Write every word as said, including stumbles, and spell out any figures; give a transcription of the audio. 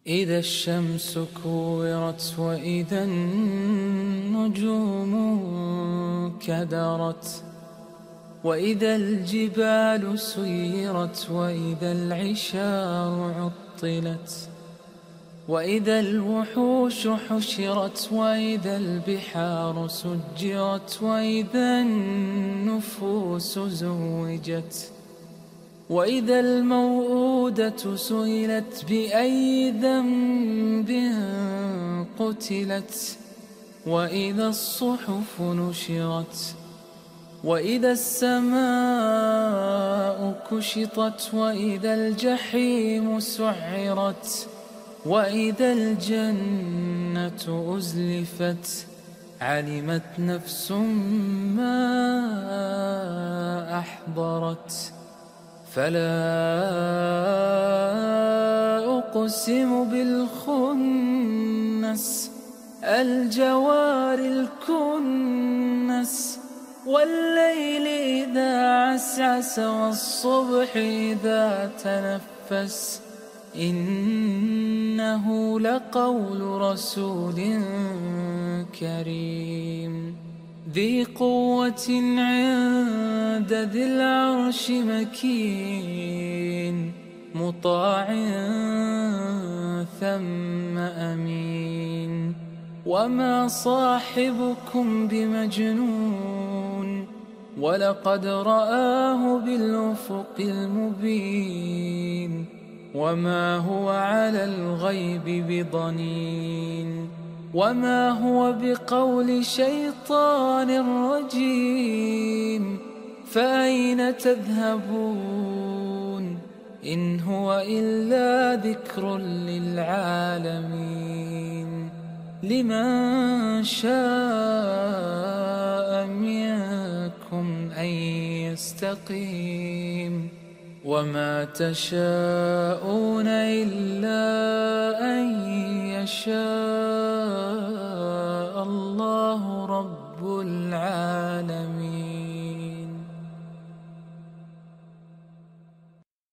إذا الشمس كورت وإذا النجوم كدرت وإذا الجبال سيرت وإذا العشار عطلت وإذا الوحوش حشرت وإذا البحار سجرت وإذا النفوس زوجت وإذا الموءودة سئلت بأي ذنب قتلت وإذا الصحف نشرت وإذا السماء كشطت وإذا الجحيم سعرت وإذا الجنة أزلفت علمت نفس ما أحضرت فلا أقسم بالخنس الجوار الكنس والليل إذا عسعس والصبح إذا تنفس إنه لقول رسول كريم ذي قوة عند ذي العرش مكين مطاع ثم أمين وما صاحبكم بمجنون ولقد رآه بالأفق المبين وما هو على الغيب بضنين وما هو بقول شيطان رجيم فأين تذهبون إن هو إلا ذكر للعالمين لمن شاء منكم أن يستقيم وما تشاءون إلا أن يشاء